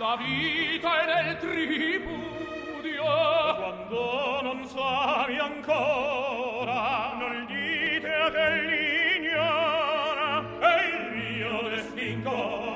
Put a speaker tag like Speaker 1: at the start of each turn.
Speaker 1: della vita e del tripudio.
Speaker 2: Quando non sami ancora, non dite a che l'ignora, è il mio destin